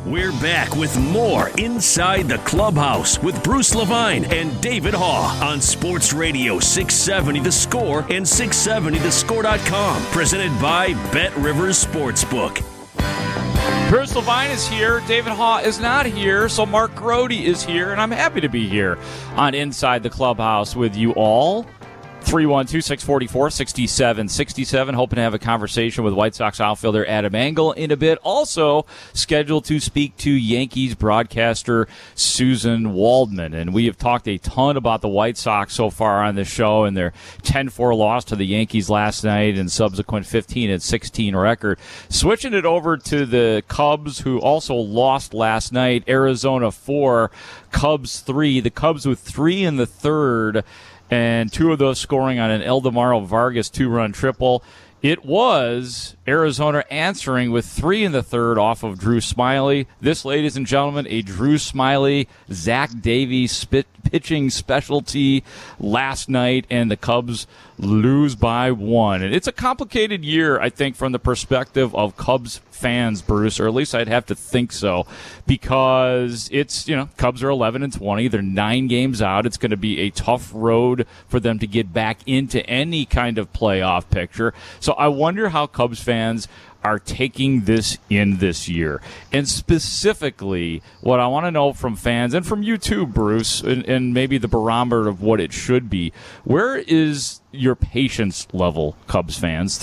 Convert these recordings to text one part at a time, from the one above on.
We're back with more Inside the Clubhouse with Bruce Levine and David Haugh on Sports Radio 670 The Score and 670thescore.com. Presented by Bet Rivers Sportsbook. Bruce Levine is here. David Haugh is not here, so Mark Grode is here, and I'm happy to be here on Inside the Clubhouse with you all. 312-644-6767. Hoping to have a conversation with White Sox outfielder Adam Engel in a bit. Also scheduled to speak to Yankees broadcaster Susan Waldman. And we have talked a ton about the White Sox so far on this show and their 10-4 loss to the Yankees last night and subsequent 15-16 record. Switching it over to the Cubs, who also lost last night. Arizona 4, Cubs 3. The Cubs with 3 in the third, and 2 of those scoring on an Eldemaro Vargas 2-run triple. It was Arizona answering with 3 in the third off of Drew Smyly. This, ladies and gentlemen, a Drew Smyly, Zach Davies pitching specialty last night, and the Cubs lose by 1. And it's a complicated year, I think, from the perspective of Cubs fans, Bruce, or at least I'd have to think so, because it's, Cubs are 11-20. They're 9 games out. It's going to be a tough road for them to get back into any kind of playoff picture. So I wonder how Cubs fans are taking this in this year. And specifically, what I want to know from fans, and from you too, Bruce, and maybe the barometer of what it should be, where is your patience level, Cubs fans?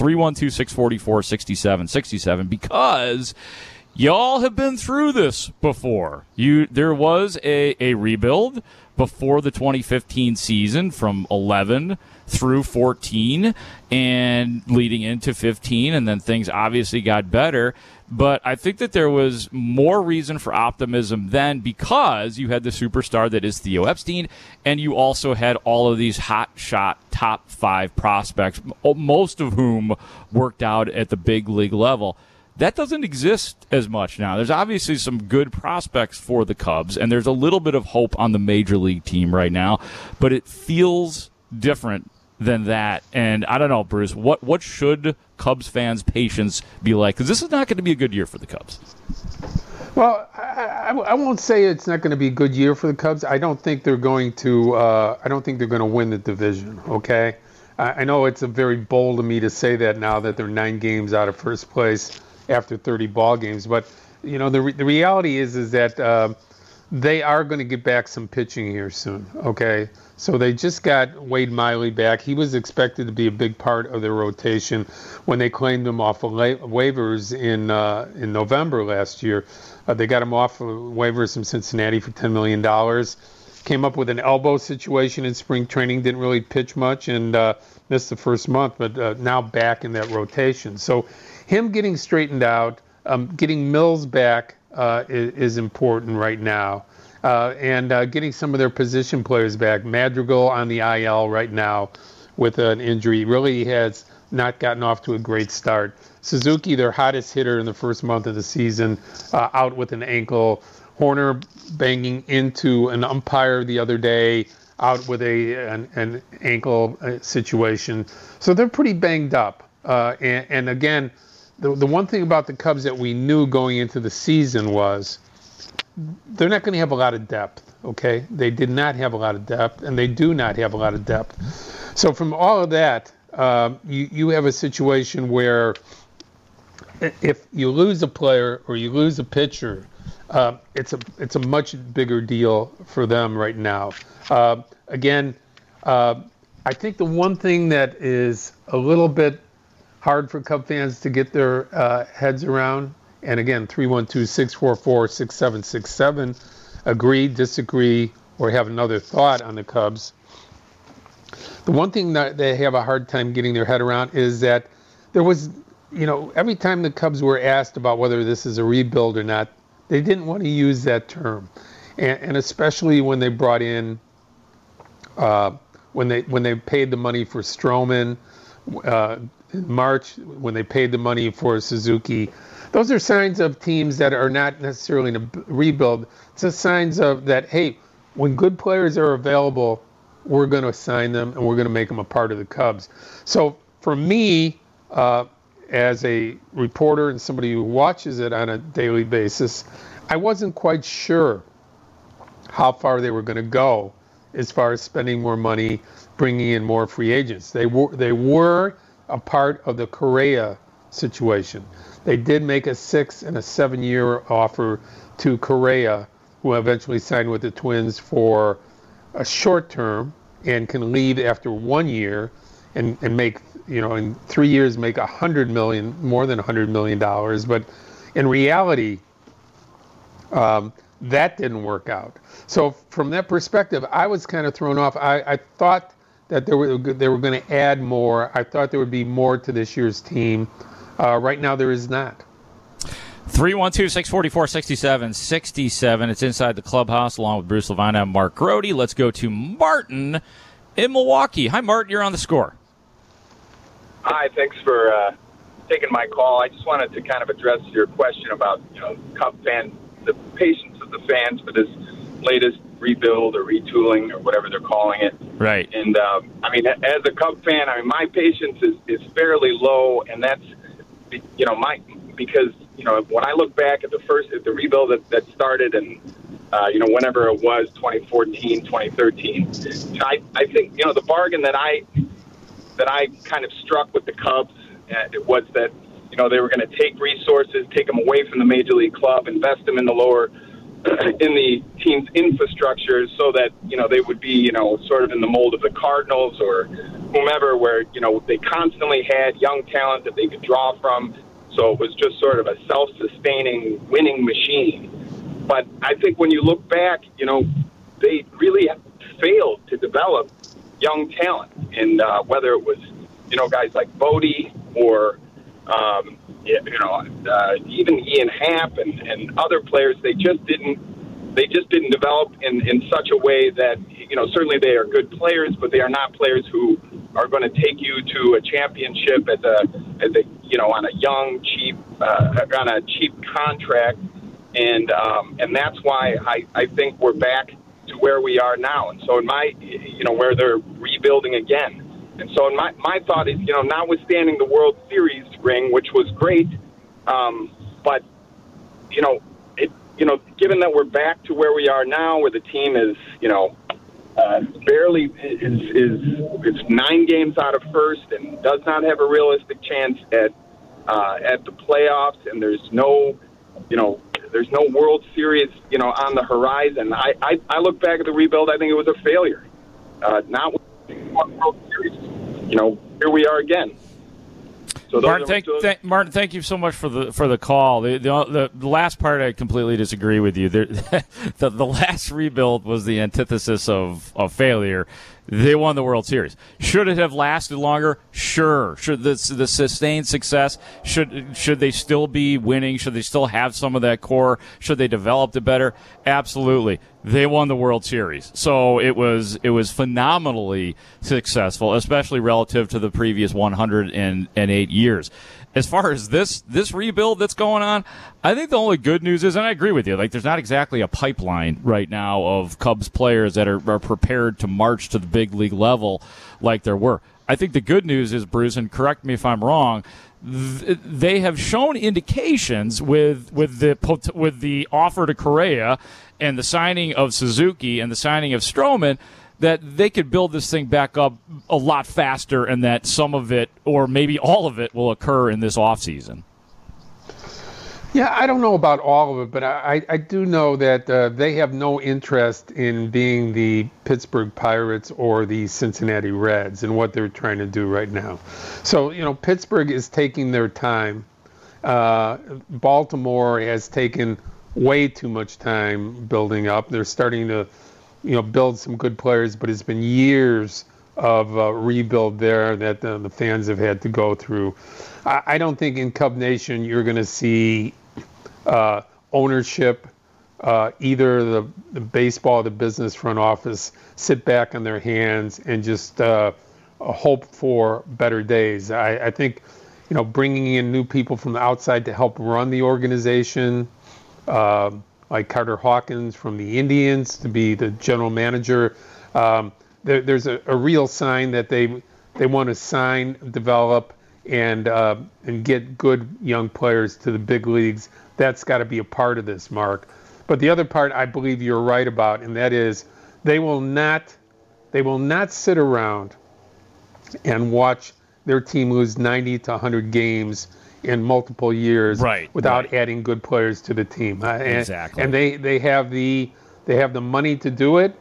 312-644-6767, because y'all have been through this before. There was a rebuild before the 2015 season from 11 through 14 and leading into 15, and then things obviously got better. But I think that there was more reason for optimism then, because you had the superstar that is Theo Epstein, and you also had all of these hot shot top 5 prospects, most of whom worked out at the big league level. That doesn't exist as much now. There's obviously some good prospects for the Cubs, and there's a little bit of hope on the major league team right now, but it feels different than that. And I don't know, Bruce, what should Cubs fans' patience be like? Because this is not going to be a good year for the Cubs. Well, I won't say it's not going to be a good year for the Cubs. I don't think they're going to. I don't think they're going to win the division. Okay, I know it's a very bold of me to say that now that they're 9 games out of first place after 30 ball games, but the reality is that they are going to get back some pitching here soon. Okay, so they just got Wade Miley back. He was expected to be a big part of their rotation when they claimed him off of waivers in November last year. They got him off of waivers from Cincinnati for $10 million. Came up with an elbow situation in spring training, didn't really pitch much, and missed the first month, but now back in that rotation. So him getting straightened out, getting Mills back is important right now. And getting some of their position players back. Madrigal on the IL right now with an injury. Really has not gotten off to a great start. Suzuki, their hottest hitter in the first month of the season, out with an ankle. Horner banging into an umpire the other day, out with an ankle situation. So they're pretty banged up. And again, the one thing about the Cubs that we knew going into the season was they're not going to have a lot of depth, okay? They did not have a lot of depth, and they do not have a lot of depth. So from all of that, you have a situation where if you lose a player or you lose a pitcher, it's a much bigger deal for them right now. Again, I think the one thing that is a little bit hard for Cub fans to get their heads around, and again, 312-644-6767, agree, disagree, or have another thought on the Cubs. The one thing that they have a hard time getting their head around is that there was, every time the Cubs were asked about whether this is a rebuild or not, they didn't want to use that term. And especially when they brought in, when they paid the money for Stroman, in March, when they paid the money for Suzuki. Those are signs of teams that are not necessarily in a rebuild. It's a signs of that, hey, when good players are available, we're going to sign them and we're going to make them a part of the Cubs. So for me, as a reporter and somebody who watches it on a daily basis, I wasn't quite sure how far they were going to go as far as spending more money, bringing in more free agents. They were a part of the Correa situation. They did make a 6 and a 7 year offer to Correa, who eventually signed with the Twins for a short term and can leave after 1 year and make, in 3 years make $100 million, more than $100 million. But in reality, that didn't work out. So from that perspective, I was kind of thrown off. I thought that they were going to add more. I thought there would be more to this year's team. Right now, there is not. 312-644-6767. It's Inside the Clubhouse, along with Bruce Levine and Mark Grody. Let's go to Martin in Milwaukee. Hi, Martin. You're on The Score. Hi. Thanks for taking my call. I just wanted to kind of address your question about, Cub fans, the patience of the fans for this latest rebuild or retooling or whatever they're calling it. Right. And, as a Cub fan, my patience is fairly low, and that's, because when I look back at the rebuild that started and, whenever it was, 2014, 2013, I think, the bargain that I kind of struck with the Cubs was that, they were going to take resources, take them away from the major league club, invest them in the team's infrastructure so that, they would be, sort of in the mold of the Cardinals or whomever, where, they constantly had young talent that they could draw from. So it was just sort of a self-sustaining winning machine. But I think when you look back, they really failed to develop young talent. And whether it was, guys like Bodie or, even Ian Happ and other players, they just didn't develop in such a way that, certainly they are good players, but they are not players who are going to take you to a championship on a young, cheap, on a cheap contract. And that's why I think we're back to where we are now. And so where they're rebuilding again. And so my thought is, notwithstanding the World Series ring, which was great, but, given that we're back to where we are now, where the team is, barely it's 9 games out of first and does not have a realistic chance at the playoffs, and there's no World Series, on the horizon. I look back at the rebuild. I think it was a failure. Not with World Series. Here we are again. So Martin, thank you so much for the call. The last part, I completely disagree with you. The last rebuild was the antithesis of failure. They won the World Series. Should it have lasted longer? Sure. Should the sustained success? Should they still be winning? Should they still have some of that core? Should they develop it better? Absolutely. They won the World Series, so it was phenomenally successful, especially relative to the previous 108 years. As far as this rebuild that's going on, I think the only good news is, and I agree with you, there's not exactly a pipeline right now of Cubs players that are prepared to march to the big league level like there were. I think the good news is, Bruce, and correct me if I'm wrong, they have shown indications with the offer to Correa and the signing of Suzuki and the signing of Stroman that they could build this thing back up a lot faster, and that some of it, or maybe all of it, will occur in this offseason. Yeah, I don't know about all of it, but I do know that they have no interest in being the Pittsburgh Pirates or the Cincinnati Reds and what they're trying to do right now. So, Pittsburgh is taking their time. Baltimore has taken way too much time building up. They're starting to build some good players, but it's been years of rebuild there that the fans have had to go through. I don't think in Cub Nation you're going to see ownership, either the baseball or the business front office, sit back on their hands and just hope for better days. I think, bringing in new people from the outside to help run the organization, like Carter Hawkins from the Indians to be the general manager. There's a real sign that they want to sign, develop, and get good young players to the big leagues. That's got to be a part of this, Mark. But the other part I believe you're right about, and that is they will not sit around and watch their team lose 90 to 100 games in multiple years without adding good players to the team. Exactly. And they have the money to do it.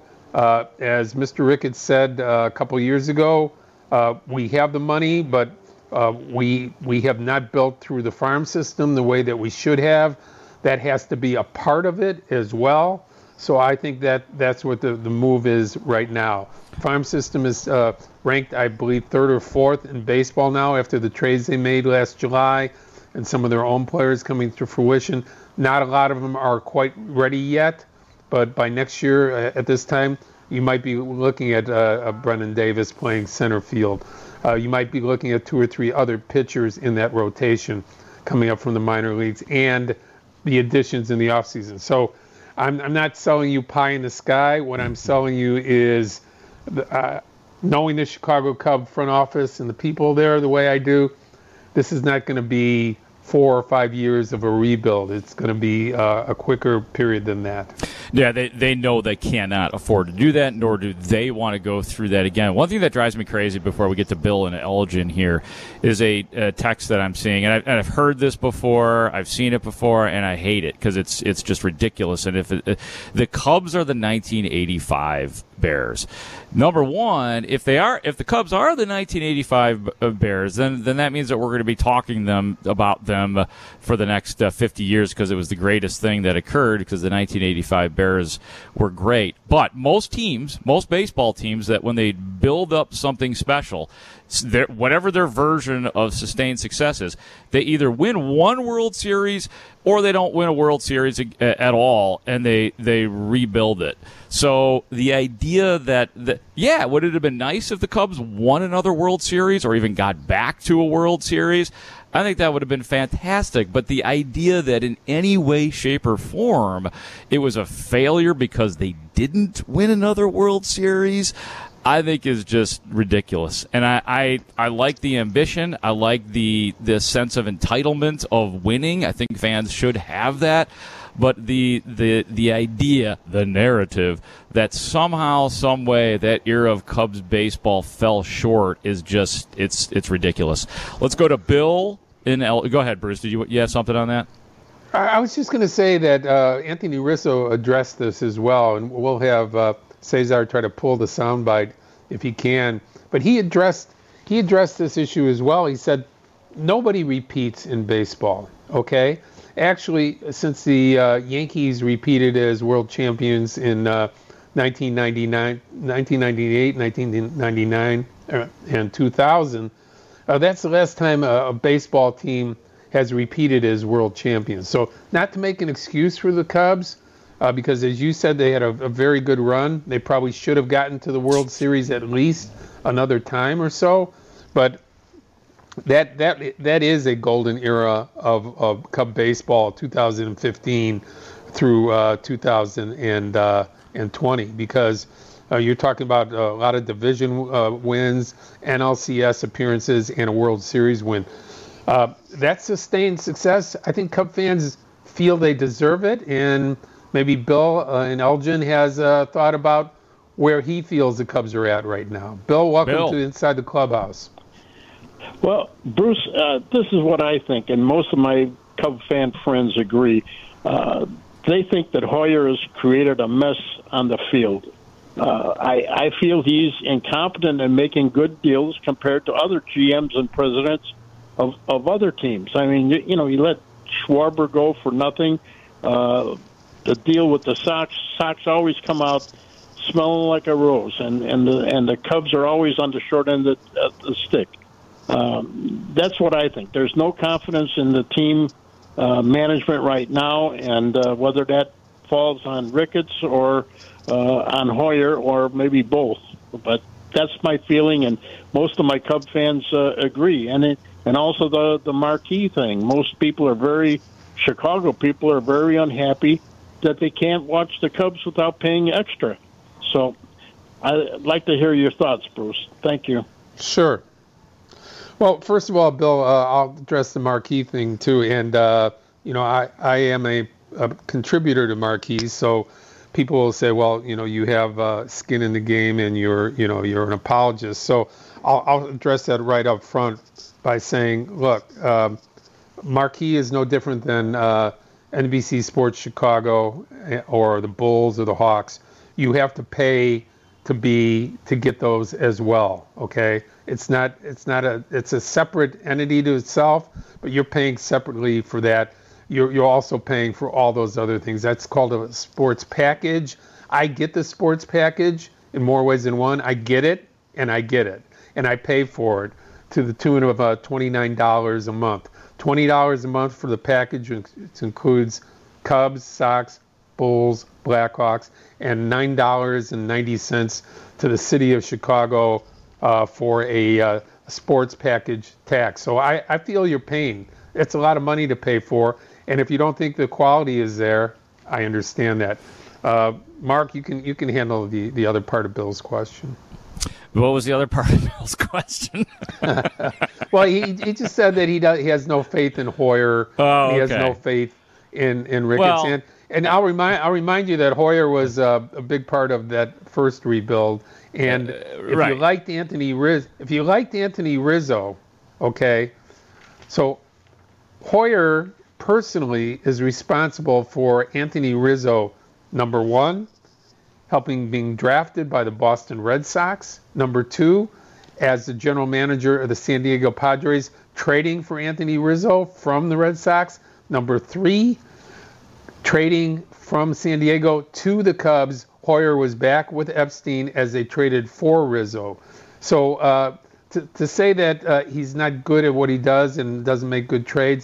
As Mr. Ricketts said a couple years ago, we have the money, but we have not built through the farm system the way that we should have. That has to be a part of it as well. So I think that's what the move is right now. Farm system is ranked, I believe, third or fourth in baseball now after the trades they made last July and some of their own players coming to fruition. Not a lot of them are quite ready yet, but by next year at this time, you might be looking at Brennan Davis playing center field. You might be looking at 2 or 3 other pitchers in that rotation coming up from the minor leagues and the additions in the offseason. So I'm not selling you pie in the sky. What I'm selling you is knowing the Chicago Cub front office and the people there the way I do, this is not going to be 4 or 5 years of a rebuild. It's going to be a quicker period than that. Yeah, they know they cannot afford to do that, nor do they want to go through that again. One thing that drives me crazy before we get to Bill and Elgin here is a text that I'm seeing, and I've heard this before, I've seen it before, and I hate it because it's just ridiculous. And if the Cubs are the 1985 Bears, number one, if the Cubs are the 1985 Bears, then that means that we're going to be talking about them for the next 50 years because it was the greatest thing that occurred because the 1985 Bears were great. But most baseball teams, that when they build up something special, whatever their version of sustained success is, they either win one World Series or they don't win a World Series at all, and they rebuild it. So the idea that would it have been nice if the Cubs won another World Series or even got back to a World Series? I think that would have been fantastic. But the idea that in any way, shape, or form it was a failure because they didn't win another World Series, I think is just ridiculous. And I like the ambition. I like the sense of entitlement of winning. I think fans should have that. But the idea, the narrative, that somehow, some way, that era of Cubs baseball fell short is just, it's ridiculous. Let's go to Bill go ahead, Bruce. Did you have something on that? I was just going to say that Anthony Rizzo addressed this as well, and we'll have Cesar try to pull the soundbite if he can. But he addressed this issue as well. He said nobody repeats in baseball. Okay, actually, since the Yankees repeated as world champions in 1998, 1999, and 2000, that's the last time a baseball team has repeated as world champions. So not to make an excuse for the Cubs, because as you said, they had a very good run. They probably should have gotten to the World Series at least another time or so. But that is a golden era of Cub baseball, 2015 through 2020, because you're talking about a lot of division wins, NLCS appearances, and a World Series win. That's sustained success. I think Cub fans feel they deserve it, and maybe Bill and Elgin has thought about where he feels the Cubs are at right now. Bill, welcome to Inside the Clubhouse. Well, Bruce, this is what I think, and most of my Cub fan friends agree. They think that Hoyer has created a mess on the field. I feel he's incompetent in making good deals compared to other GMs and presidents of other teams. I mean, you let Schwarber go for nothing. The deal with the Sox always come out smelling like a rose, and the Cubs are always on the short end of the stick. That's what I think. There's no confidence in the team management right now, and whether that falls on Ricketts or on Hoyer or maybe both. But that's my feeling, and most of my Cub fans agree. And also the marquee thing. Most Chicago people are very unhappy that they can't watch the Cubs without paying extra. So I'd like to hear your thoughts, Bruce. Thank you. Sure. Well, first of all, Bill, I'll address the marquee thing too. And, I am a a contributor to Marquee, so people will say, well, you have skin in the game and you're an apologist. So I'll address that right up front by saying, look, Marquee is no different than NBC Sports Chicago or the Bulls or the Hawks. You have to pay to get those as well. Okay, it's a separate entity to itself, but you're paying separately for that. You're also paying for all those other things. That's called a sports package. I get the sports package in more ways than one. I get it, and I pay for it to the tune of $29 a month. $20 a month for the package. It includes Cubs, Sox, Bulls, Blackhawks, and $9.90 to the city of Chicago for a sports package tax. So I feel your pain. It's a lot of money to pay for, and if you don't think the quality is there, I understand that. Mark, you can handle the other part of Bill's question. What was the other part of Bill's question? Well, he just said that he has no faith in Hoyer. Oh, he has no faith in Ricketts. And I'll remind you that Hoyer was a big part of that first rebuild. And if you liked Anthony Rizzo, okay, so Hoyer personally is responsible for Anthony Rizzo, number one, being drafted by the Boston Red Sox. Number two, as the general manager of the San Diego Padres, trading for Anthony Rizzo from the Red Sox. Number three, trading from San Diego to the Cubs. Hoyer was back with Epstein as they traded for Rizzo. So to say that he's not good at what he does and doesn't make good trades,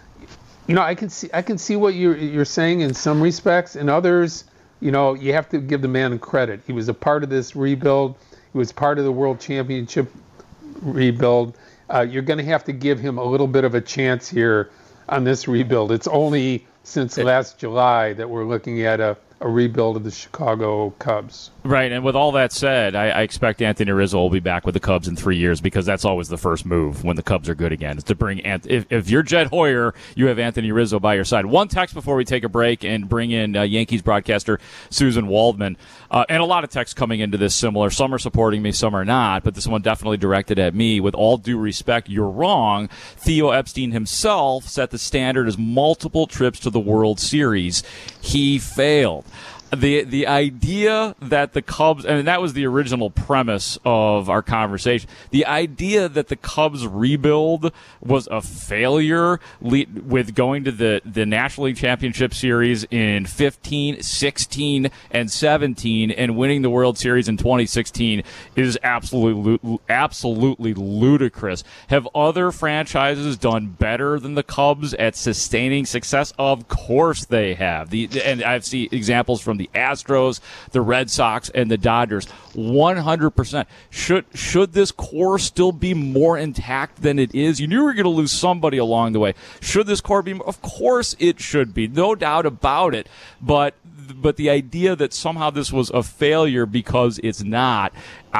I can see what you're saying in some respects. In others, you have to give the man credit. He was a part of this rebuild. He was part of the World Championship rebuild. You're going to have to give him a little bit of a chance here on this rebuild. It's only since last July that we're looking at a rebuild of the Chicago Cubs. Right, and with all that said, I expect Anthony Rizzo will be back with the Cubs in 3 years, because that's always the first move when the Cubs are good again, is to bring if you're Jed Hoyer, you have Anthony Rizzo by your side. One text before we take a break and bring in Yankees broadcaster Susan Waldman. And a lot of texts coming into this similar. Some are supporting me, some are not, but this one definitely directed at me. With all due respect, you're wrong. Theo Epstein himself set the standard as multiple trips to the World Series. He failed. The idea that the Cubs, and that was the original premise of our conversation, the idea that the Cubs rebuild was a failure with going to the National League Championship Series in 15, 16, and 17 and winning the World Series in 2016 is absolutely ludicrous. Have other franchises done better than the Cubs at sustaining success? Of course they have. And I've seen examples from the Astros, the Red Sox, and the Dodgers. 100%. Should this core still be more intact than it is? You knew you were going to lose somebody along the way. Should this core be? Of course it should be. No doubt about it. But the idea that somehow this was a failure because it's not,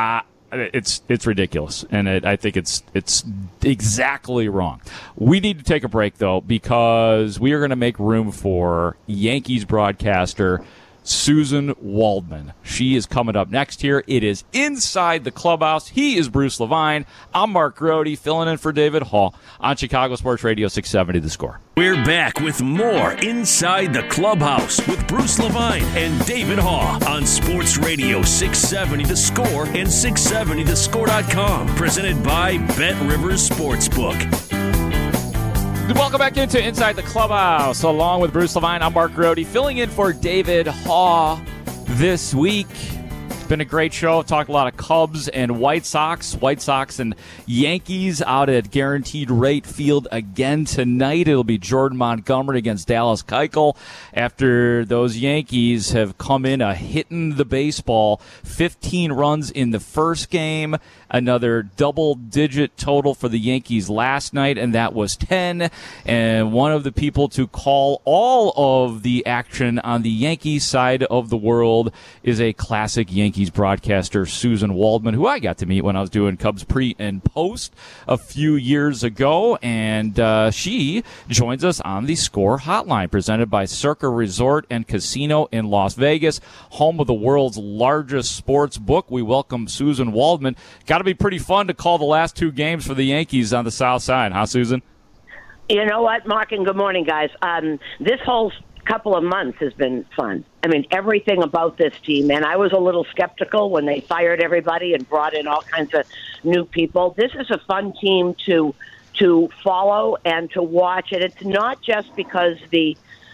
it's ridiculous, and I think it's exactly wrong. We need to take a break, though, because we are going to make room for Yankees broadcaster Susan Waldman. She is coming up next here. It is Inside the Clubhouse. He is Bruce Levine. I'm Mark Grody, filling in for David Hall on Chicago Sports Radio 670 The Score. We're back with more Inside the Clubhouse with Bruce Levine and David Hall on Sports Radio 670 The Score and 670thescore.com. Presented by Bet Rivers Sportsbook. Welcome back into Inside the Clubhouse. Along with Bruce Levine, I'm Mark Grody, filling in for David Haw this week. It's been a great show. Talked a lot of Cubs and White Sox and Yankees out at Guaranteed Rate Field again tonight. It'll be Jordan Montgomery against Dallas Keuchel after those Yankees have come in hitting the baseball. 15 runs in the first game. Another double-digit total for the Yankees last night, and that was 10. And one of the people to call all of the action on the Yankees side of the world is a classic Yankee Yankees broadcaster Susan Waldman, who I got to meet when I was doing Cubs pre and post a few years ago. And she joins us on the Score Hotline, presented by Circa Resort and Casino in Las Vegas, home of the world's largest sports book. We welcome Susan Waldman. Got to be pretty fun to call the last two games for the Yankees on the South Side, huh, Susan? You know what, Mark, and good morning, guys. This whole couple of months has been fun. I mean, everything about this team, and I was a little skeptical when they fired everybody and brought in all kinds of new people. This is a fun team to follow and to watch, and it's not just because the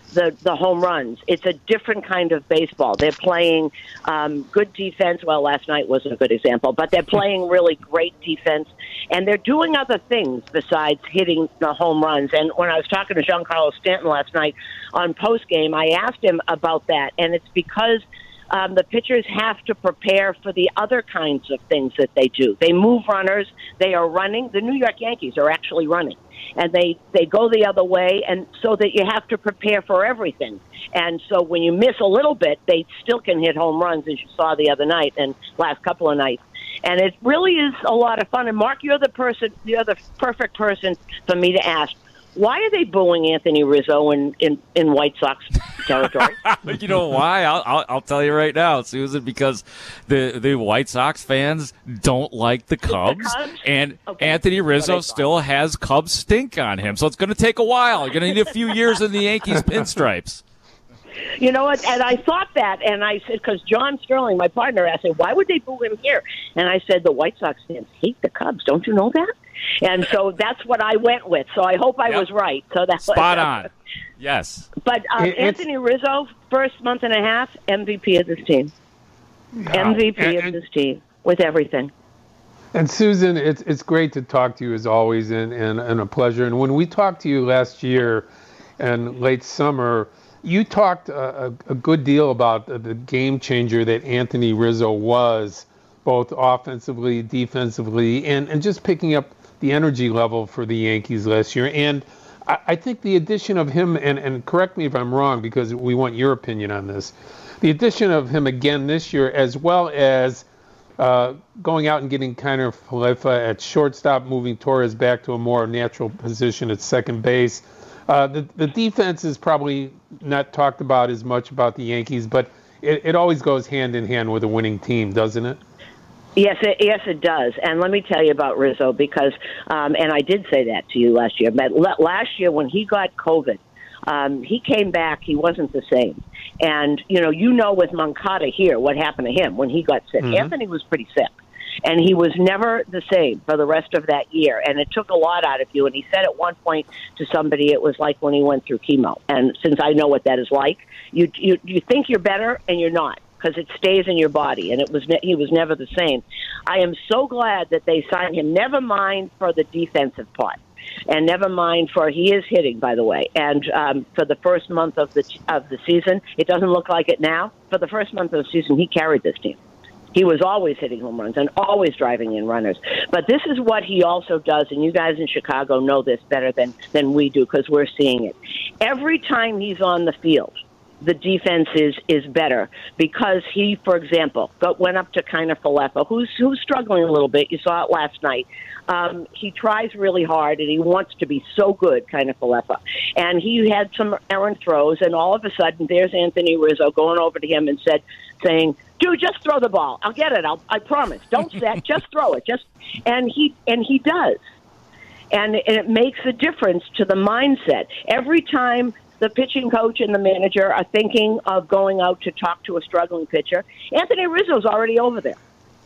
home runs. It's a different kind of baseball. They're playing good defense. Well, last night wasn't a good example, but they're playing really great defense, and they're doing other things besides hitting the home runs. And when I was talking to Giancarlo Stanton last night on postgame, I asked him about that, and it's because the pitchers have to prepare for the other kinds of things that they do. They move runners. They are running. The New York Yankees are actually running. And they go the other way, and so that you have to prepare for everything. And so when you miss a little bit, they still can hit home runs, as you saw the other night and last couple of nights. And it really is a lot of fun. And, Mark, you're the perfect person for me to ask. Why are they booing Anthony Rizzo in White Sox territory? You know why? I'll tell you right now, Susan, because the White Sox fans don't like the Cubs, and okay. Anthony Rizzo still has Cubs stink on him, so it's going to take a while. You're going to need a few years in the Yankees pinstripes. You know what? And I thought that, and I said, because John Sterling, my partner, asked me, why would they boo him here? And I said, the White Sox fans hate the Cubs. Don't you know that? And so that's what I went with. So I hope I was right. So that's spot on. Yes. But Anthony Rizzo, first month and a half, MVP of this team. MVP of this team with everything. And Susan, it's great to talk to you as always, and a pleasure. And when we talked to you last year and late summer, you talked a good deal about the game changer that Anthony Rizzo was, both offensively, defensively, and just picking up the energy level for the Yankees last year. And I think the addition of him, and correct me if I'm wrong, because we want your opinion on this, the addition of him again this year, as well as going out and getting Kiner Falefa at shortstop, moving Torres back to a more natural position at second base. The defense is probably not talked about as much about the Yankees, but it always goes hand in hand with a winning team, doesn't it? Yes, it does. And let me tell you about Rizzo, because, and I did say that to you last year, but last year when he got COVID, he came back, he wasn't the same. And, you know with Moncada here what happened to him when he got sick. Mm-hmm. Anthony was pretty sick. And he was never the same for the rest of that year. And it took a lot out of you. And he said at one point to somebody it was like when he went through chemo. And since I know what that is like, you think you're better and you're not, because it stays in your body. And he was never the same. I am so glad that they signed him, never mind for the defensive part. And never mind for he is hitting, by the way. And for the first month of the season, it doesn't look like it now. For the first month of the season, he carried this team. He was always hitting home runs and always driving in runners. But this is what he also does, and you guys in Chicago know this better than we do because we're seeing it. Every time he's on the field, the defense is better because he, for example, went up to Kiner Falefa, who's struggling a little bit. You saw it last night. He tries really hard, and he wants to be so good, Kiner Falefa. And he had some errant throws, and all of a sudden, there's Anthony Rizzo going over to him and saying, dude, just throw the ball. I'll get it. I promise. Don't set. Just throw it. And he does. And it makes a difference to the mindset. Every time the pitching coach and the manager are thinking of going out to talk to a struggling pitcher, Anthony Rizzo's already over there.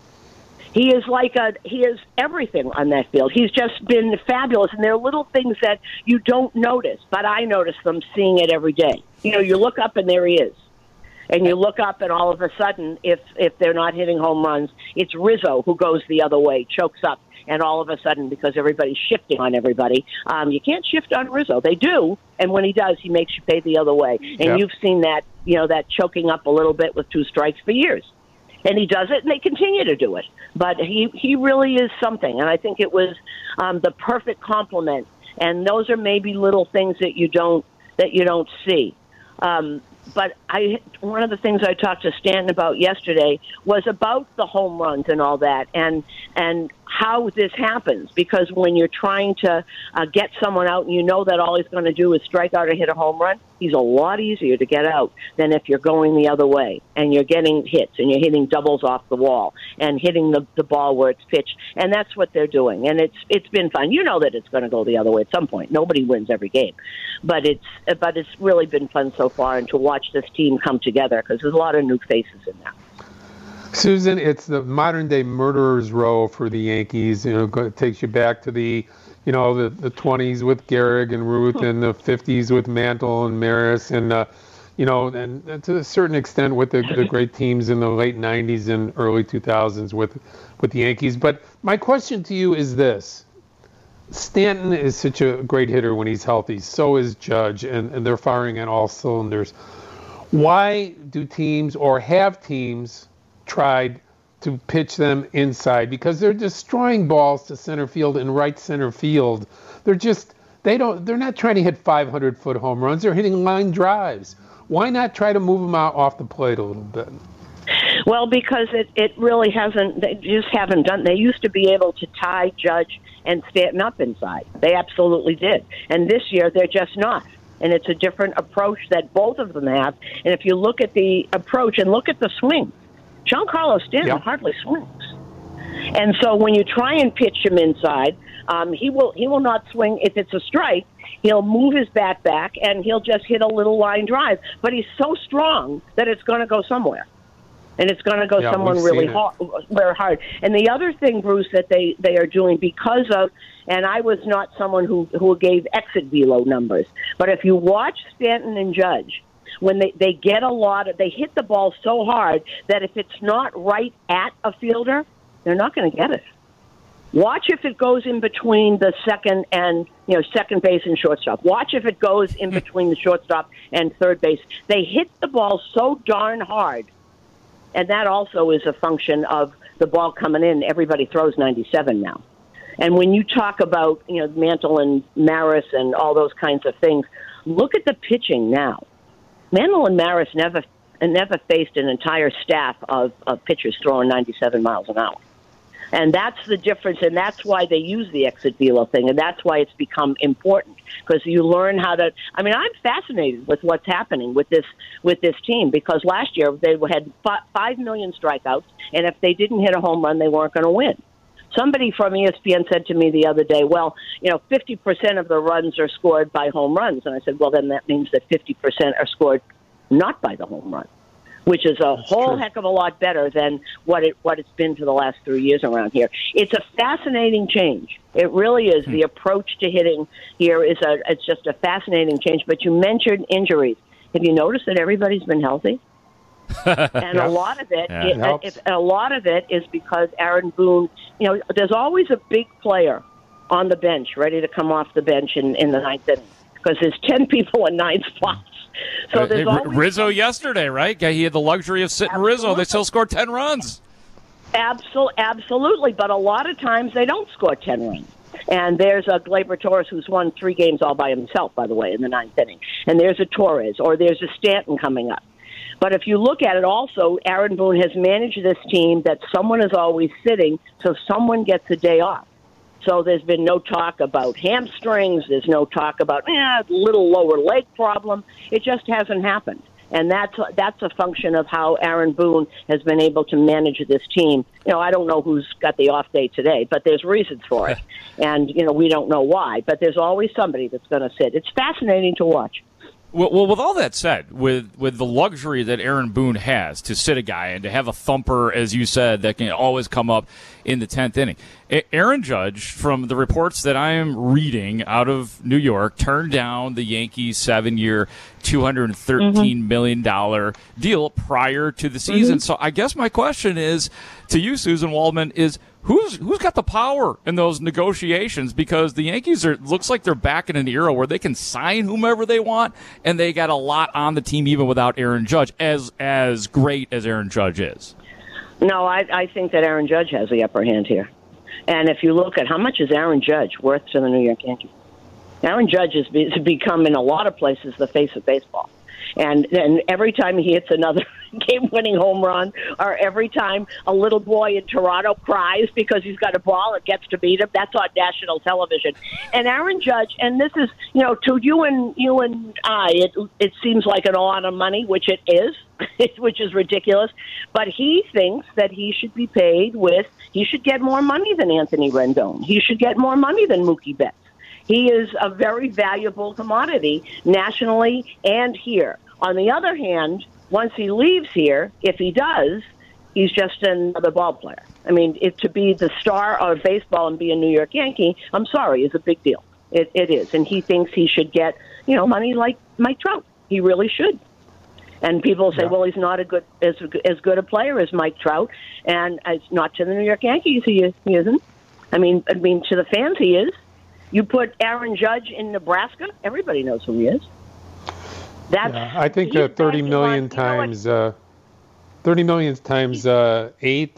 He is everything on that field. He's just been fabulous, and there are little things that you don't notice, but I notice them seeing it every day. You look up and there he is. And you look up, and all of a sudden, if they're not hitting home runs, it's Rizzo who goes the other way, chokes up, and all of a sudden, because everybody's shifting on everybody, you can't shift on Rizzo. They do, and when he does, he makes you pay the other way. And You've seen that, that choking up a little bit with 2 strikes for years. And he does it, and they continue to do it. But he really is something, and I think it was the perfect complement. And those are maybe little things that you don't see. one of the things I talked to Stanton about yesterday was about the home runs and all that, and how this happens. Because when you're trying to get someone out, and you know that all he's going to do is strike out or hit a home run, he's a lot easier to get out than if you're going the other way and you're getting hits and you're hitting doubles off the wall and hitting the ball where it's pitched. And that's what they're doing. And it's been fun. You know that it's going to go the other way at some point. Nobody wins every game, but it's really been fun so far, and to watch this team come together, because there's a lot of new faces in there. Susan, it's the modern-day murderer's row for the Yankees. It takes you back to the 20s with Gehrig and Ruth, and the 50s with Mantle and Maris, and and to a certain extent with the great teams in the late 90s and early 2000s with the Yankees. But my question to you is this: Stanton is such a great hitter when he's healthy. So is Judge, and they're firing on all cylinders. Why do teams, or have teams, tried to pitch them inside? Because they're destroying balls to center field and right center field. They're not trying to hit 500-foot home runs. They're hitting line drives. Why not try to move them out off the plate a little bit? Well, because it really hasn't. They just haven't done. They used to be able to tie Judge and Stanton up inside. They absolutely did. And this year they're just not. And it's a different approach that both of them have. And if you look at the approach and look at the swing, Giancarlo Stanton hardly swings. And so when you try and pitch him inside, he will not swing. If it's a strike, he'll move his bat back, and he'll just hit a little line drive. But he's so strong that it's going to go somewhere. And it's going to go somewhere really hard. And the other thing, Bruce, that they are doing because of, and I was not someone who gave exit velo numbers, but if you watch Stanton and Judge, when they get they hit the ball so hard that if it's not right at a fielder, they're not going to get it. Watch if it goes in between the second base and shortstop. Watch if it goes in between the shortstop and third base. They hit the ball so darn hard, and that also is a function of the ball coming in. Everybody throws 97 now. And when you talk about Mantle and Maris and all those kinds of things, look at the pitching now. Mantle and Maris never faced an entire staff of pitchers throwing 97 miles an hour. And that's the difference, and that's why they use the exit velo thing, and that's why it's become important, because you learn how to. I mean, I'm fascinated with what's happening with this team, because last year they had 5 million strikeouts, and if they didn't hit a home run, they weren't going to win. Somebody from ESPN said to me the other day, well, 50% of the runs are scored by home runs. And I said, well, then that means that 50% are scored not by the home run, which is a whole heck of a lot better than what it's been for the last 3 years around here. It's a fascinating change. It really is. The approach to hitting here it's just a fascinating change. But you mentioned injuries. Have you noticed that everybody's been healthy? And a lot of it is because Aaron Boone, there's always a big player on the bench ready to come off the bench in the ninth inning, because there's 10 people in 9 spots. So there's Rizzo yesterday, right? He had the luxury of sitting Rizzo. They still scored 10 runs. Absolutely, but a lot of times they don't score 10 runs. And there's a Gleyber Torres who's won 3 games all by himself, by the way, in the 9th inning. And there's a Torres, or there's a Stanton coming up. But if you look at it also, Aaron Boone has managed this team that someone is always sitting, so someone gets a day off. So there's been no talk about hamstrings. There's no talk about a little lower leg problem. It just hasn't happened. And that's a function of how Aaron Boone has been able to manage this team. I don't know who's got the off day today, but there's reasons for it. And, we don't know why. But there's always somebody that's going to sit. It's fascinating to watch. Well, with all that said, with the luxury that Aaron Boone has to sit a guy and to have a thumper, as you said, that can always come up in the 10th inning, Aaron Judge, from the reports that I am reading out of New York, turned down the Yankees' 7-year, $213 million deal prior to the season. So I guess my question is to you, Susan Waldman, is who's got the power in those negotiations? Because the Yankees looks like they're back in an era where they can sign whomever they want, and they got a lot on the team even without Aaron Judge, as great as Aaron Judge is. No, I think that Aaron Judge has the upper hand here. And if you look at how much is Aaron Judge worth to the New York Yankees, Aaron Judge has become in a lot of places the face of baseball. And every time he hits another game-winning home run, or every time a little boy in Toronto cries because he's got a ball and gets to beat him, that's on national television. And Aaron Judge, and this is, to you and I, it seems like an lot of money, which it is, which is ridiculous. But he thinks that he should be paid he should get more money than Anthony Rendon. He should get more money than Mookie Betts. He is a very valuable commodity nationally and here. On the other hand, once he leaves here, if he does, he's just another ball player. I mean, to be the star of baseball and be a New York Yankee, I'm sorry, is a big deal. It is. And he thinks he should get, money like Mike Trout. He really should. And people say, well, he's not as good a player as Mike Trout. And it's not to the New York Yankees, he isn't. I mean, to the fans, he is. You put Aaron Judge in Nebraska, everybody knows who he is. I think 30 million times 30 million times 8.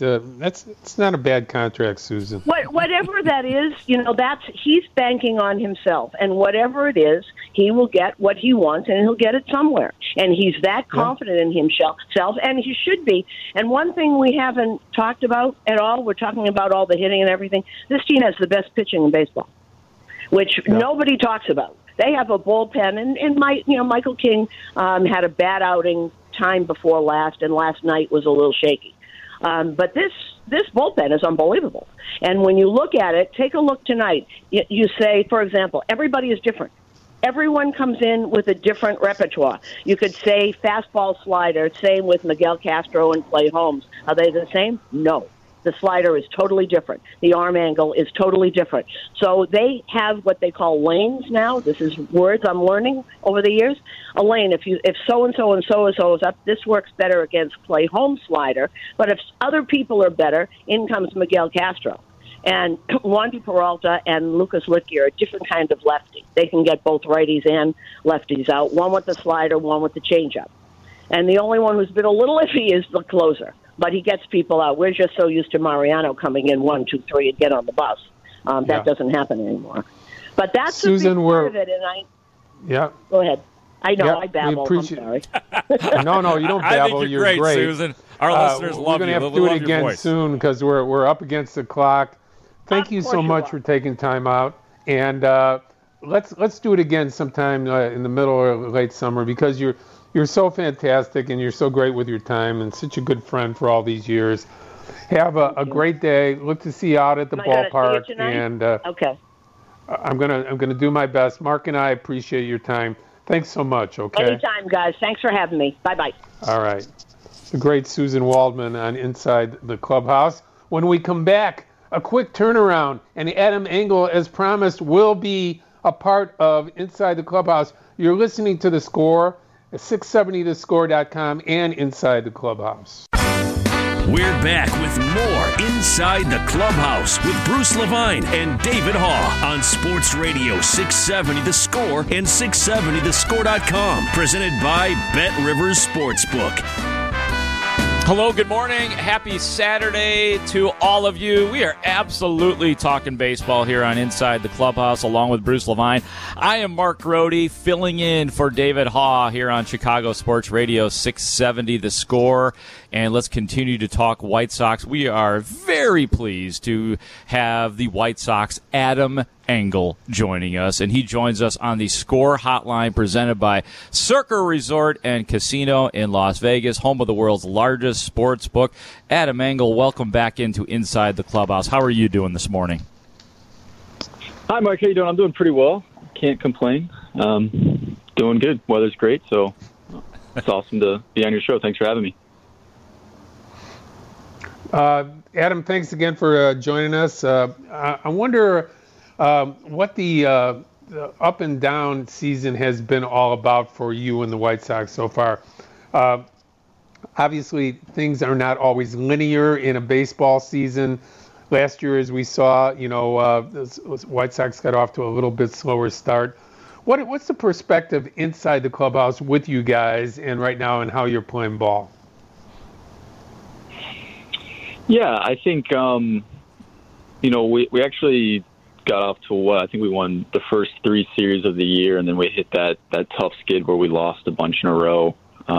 It's not a bad contract, Susan. Whatever that is, he's banking on himself, and whatever it is, he will get what he wants, and he'll get it somewhere. And he's that confident in himself, and he should be. And one thing we haven't talked about at all, we're talking about all the hitting and everything. This team has the best pitching in baseball, which nobody talks about. They have a bullpen, and Michael King had a bad outing time before last, and last night was a little shaky. But this bullpen is unbelievable. And when you look at it, take a look tonight. You say, for example, everybody is different. Everyone comes in with a different repertoire. You could say fastball slider, same with Miguel Castro and Clay Holmes. Are they the same? No. The slider is totally different. The arm angle is totally different. So they have what they call lanes now. This is words I'm learning over the years. A lane, if so-and-so and so-and-so is up, this works better against Clay Holmes' slider. But if other people are better, in comes Miguel Castro. And Wandy Peralta and Lucas Luetge are a different kind of lefty. They can get both righties and lefties out, one with the slider, one with the changeup. And the only one who's been a little iffy is the closer. But he gets people out. We're just so used to Mariano coming in 1, 2, 3 and get on the bus. That doesn't happen anymore. But that's Susan, a big part of it. And go ahead. I know I babble. I'm sorry. No, you don't babble. I think you're great, Susan. Our listeners love you. We're going to have to do it again soon because we're up against the clock. Thank you so much for taking time out, and let's do it again sometime in the middle or late summer because you're so fantastic and you're so great with your time and such a good friend for all these years. Have a great day. Look to see you out at the ballpark. And okay. I'm gonna do my best. Mark and I appreciate your time. Thanks so much. Okay. Anytime, guys. Thanks for having me. Bye. All right. The great Susan Waldman on Inside the Clubhouse. When we come back, a quick turnaround, and Adam Engel, as promised, will be a part of Inside the Clubhouse. You're listening to The Score at 670thescore.com and Inside the Clubhouse. We're back with more Inside the Clubhouse with Bruce Levine and David Haugh on Sports Radio 670 The Score and 670thescore.com. Presented by Bet Rivers Sportsbook. Hello, good morning. Happy Saturday to all of you. We are absolutely talking baseball here on Inside the Clubhouse along with Bruce Levine. I am Mark Grody filling in for David Haugh here on Chicago Sports Radio 670 The Score. And let's continue to talk White Sox. We are very pleased to have the White Sox Adam Engel joining us, and he joins us on the Score Hotline presented by Circa Resort and Casino in Las Vegas, home of the world's largest sports book. Adam Engel, welcome back into Inside the Clubhouse. How are you doing this morning? Hi, Mark. How you doing? I'm doing pretty well. Can't complain. Doing good. Weather's great, so it's awesome to be on your show. Thanks for having me. Adam, thanks again for joining us. I wonder what the up and down season has been all about for you and the White Sox so far. Obviously, things are not always linear in a baseball season. Last year, as we saw, the White Sox got off to a little bit slower start. What's the perspective inside the clubhouse with you guys and right now and how you're playing ball? Yeah, I think, we actually got off to what I think we won the first 3 series of the year, and then we hit that tough skid where we lost a bunch in a row.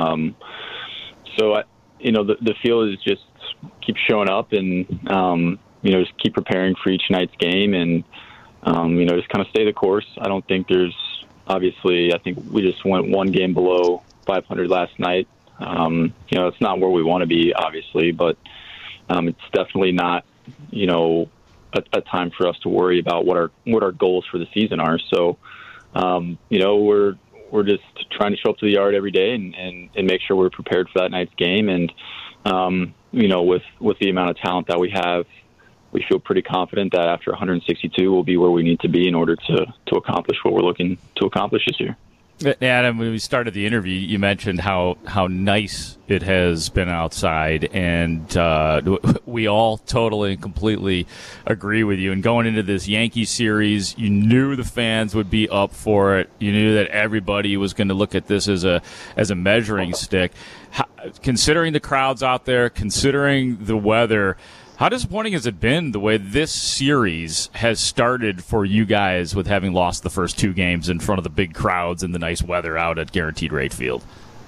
So the feel is just keep showing up and just keep preparing for each night's game and just kind of stay the course. I don't think I think we just went 1 game below 500 last night. It's not where we want to be, obviously, but it's definitely not, a time for us to worry about what our goals for the season are. So, we're just trying to show up to the yard every day and make sure we're prepared for that night's game. And, with the amount of talent that we have, we feel pretty confident that after 162 we'll be where we need to be in order to accomplish what we're looking to accomplish this year. Adam, when we started the interview, you mentioned how nice it has been outside, and we all totally and completely agree with you. And going into this Yankee series, you knew the fans would be up for it. You knew that everybody was going to look at this as a measuring stick. Considering the crowds out there, considering the weather, how disappointing has it been the way this series has started for you guys with having lost the first 2 games in front of the big crowds and the nice weather out at Guaranteed Rate Field?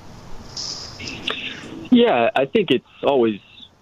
Yeah, I think it's always,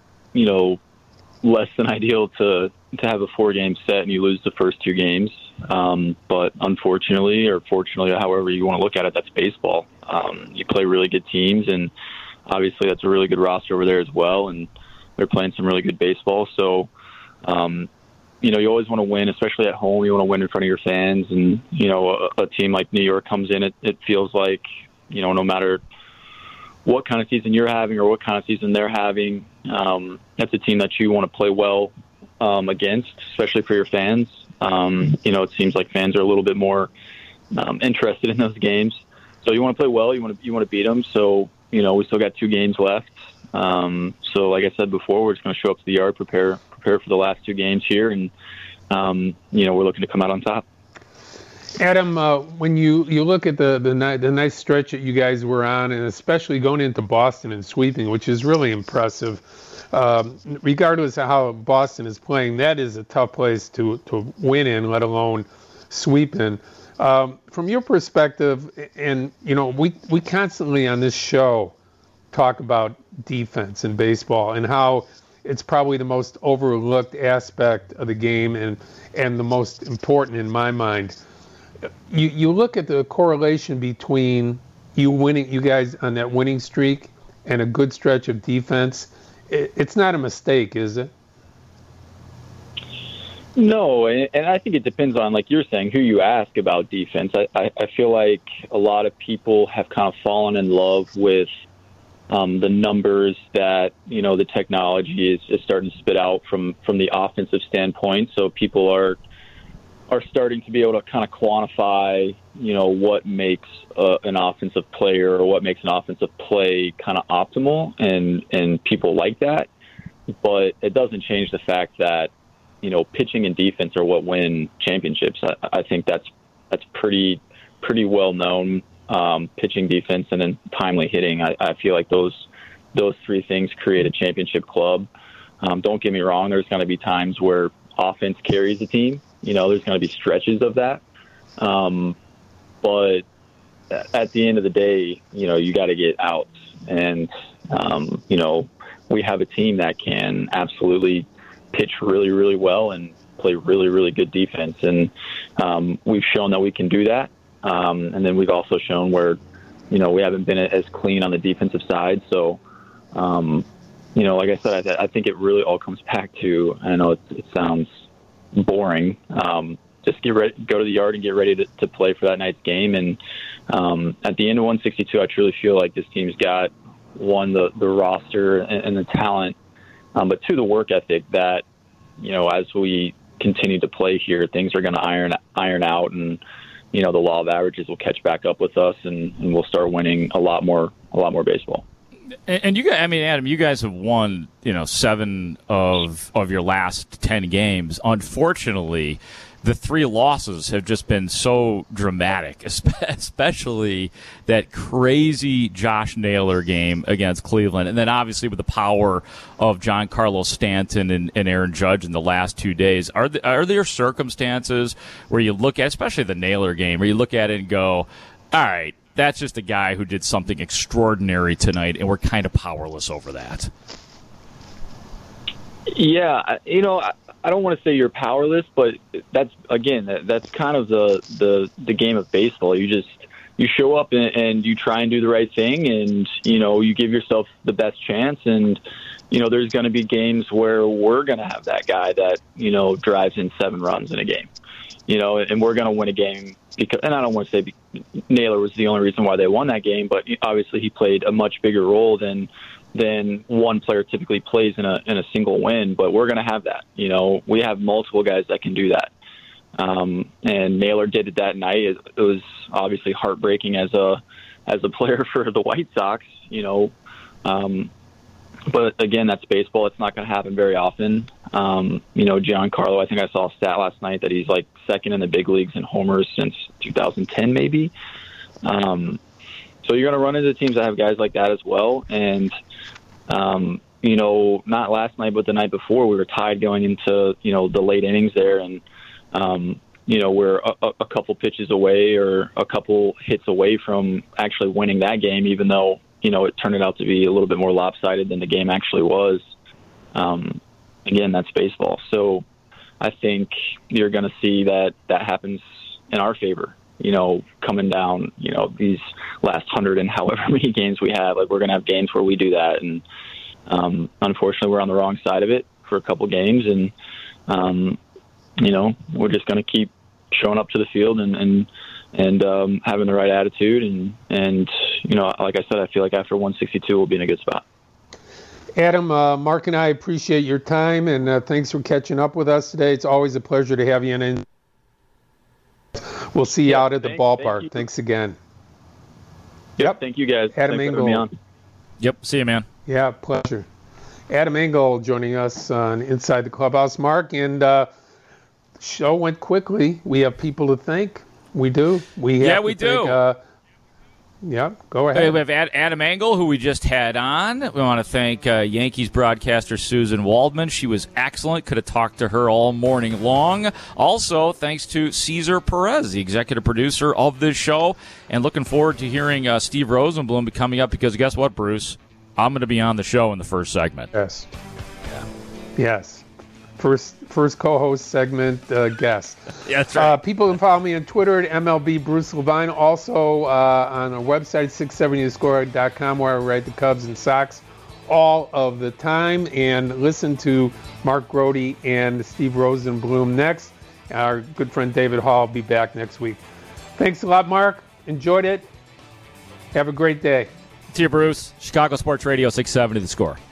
less than ideal to have a 4-game set and you lose the first 2 games. But unfortunately, or fortunately, however you want to look at it, that's baseball. You play really good teams, and obviously that's a really good roster over there as well. And they're playing some really good baseball. So, you always want to win, especially at home. You want to win in front of your fans. And, a team like New York comes in, it feels like, no matter what kind of season you're having or what kind of season they're having, that's a team that you want to play well against, especially for your fans. It seems like fans are a little bit more interested in those games. So you want to play well. You want to beat them. So, we still got 2 games left. So like I said before, we're just going to show up to the yard, prepare for the last 2 games here, and we're looking to come out on top. Adam, when you look at the nice stretch that you guys were on, and especially going into Boston and sweeping, which is really impressive, regardless of how Boston is playing, that is a tough place to win in, let alone sweep in. From your perspective, and we constantly on this show talk about defense in baseball and how it's probably the most overlooked aspect of the game and the most important in my mind. You look at the correlation between you guys on that winning streak and a good stretch of defense. It's not a mistake, is it? No, and I think it depends on, like you're saying, who you ask about defense. I feel like a lot of people have kind of fallen in love with the numbers that, the technology is starting to spit out from the offensive standpoint. So people are starting to be able to kind of quantify, what makes an offensive player or what makes an offensive play kind of optimal, and people like that. But it doesn't change the fact that, pitching and defense are what win championships. I think that's pretty well known. Pitching, defense, and then timely hitting. I feel like those 3 things create a championship club. Don't get me wrong. There's going to be times where offense carries the team. There's going to be stretches of that. But at the end of the day, you got to get outs. And, we have a team that can absolutely pitch really, really well and play really, really good defense. And we've shown that we can do that. And then we've also shown where, we haven't been as clean on the defensive side. So, like I said, I think it really all comes back to, I know it sounds boring, just get ready, go to the yard and get ready to play for that night's game. And at the end of 162, I truly feel like this team's got, one, the roster and the talent, but 2, the work ethic that, as we continue to play here, things are going to iron out, and the law of averages will catch back up with us, and we'll start winning a lot more baseball. And you guys, Adam, you guys have won, 7 of your last 10 games. Unfortunately, the 3 losses have just been so dramatic, especially that crazy Josh Naylor game against Cleveland. And then obviously with the power of Giancarlo Stanton and Aaron Judge in the last 2 days. Are there circumstances where you look at, especially the Naylor game, where you look at it and go, all right, that's just a guy who did something extraordinary tonight, and we're kind of powerless over that? Yeah, I don't want to say you're powerless, but that's kind of the game of baseball. You show up and you try and do the right thing, and you give yourself the best chance. And there's going to be games where we're going to have that guy that drives in 7 runs in a game, and we're going to win a game because. And I don't want to say Naylor was the only reason why they won that game, but obviously he played a much bigger role than one player typically plays in a single win. But we're going to have that. We have multiple guys that can do that. And Naylor did it that night. It was obviously heartbreaking as a player for the White Sox, but again, that's baseball. It's not going to happen very often. Giancarlo, I think I saw a stat last night that he's like second in the big leagues in homers since 2010, maybe. So you're going to run into teams that have guys like that as well. And, not last night, but the night before, we were tied going into, the late innings there. And, we're a couple pitches away or a couple hits away from actually winning that game, even though, it turned out to be a little bit more lopsided than the game actually was. Again, that's baseball. So I think you're going to see that happens in our favor. Coming down, these last 100 and however many games we have, like we're going to have games where we do that. And unfortunately, we're on the wrong side of it for a couple games. And, we're just going to keep showing up to the field and having the right attitude. And like I said, I feel like after 162, we'll be in a good spot. Adam, Mark and I appreciate your time, and thanks for catching up with us today. It's always a pleasure to have you in. We'll see you out at the ballpark. Thanks again. Yep. Thank you, guys. Adam Engel. Yep. See you, man. Yeah, pleasure. Adam Engel joining us on Inside the Clubhouse. Mark, and the show went quickly. We have people to thank. We do. We do. Yeah, go ahead. We have Adam Engel, who we just had on. We want to thank Yankees broadcaster Susan Waldman. She was excellent. Could have talked to her all morning long. Also, thanks to Cesar Perez, the executive producer of this show. And looking forward to hearing Steve Rosenblum be coming up because guess what, Bruce? I'm going to be on the show in the first segment. Yes. Yeah. Yes. First co-host segment guest. Yeah, that's right. People can follow me on Twitter at MLB Bruce Levine. Also on our website, 670thescore.com, where I write the Cubs and Sox all of the time. And listen to Mark Grody and Steve Rosenblum next. Our good friend David Hall will be back next week. Thanks a lot, Mark. Enjoyed it. Have a great day. See you, Bruce. Chicago Sports Radio 670 The Score.